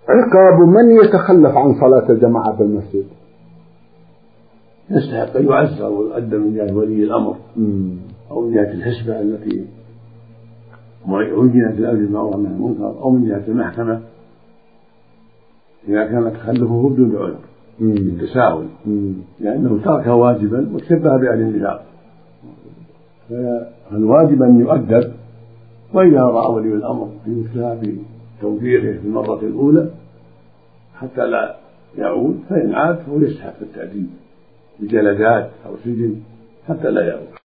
عقاب من يتخلف عن صلاة الجماعة بالمسجد؟ يستحق أن يعزر ويؤدى من جهة ولي الأمر أو من جهة الحسبة التي عينت الأمر بالمعروف والنهي عن المنكر، أو من جهة المحكمة إذا كان تخلفه بدون عذر بالتساهل، لأنه ترك واجبا وتشبه بأهل النفاق، فالواجب أن يؤدب، وإذا رأى ولي الأمر في مثلها في توبيخه في المرة الأولى حتى لا يعود، فإن عاد فهو يستحق التأديب بجلدات أو سجن حتى لا يعود.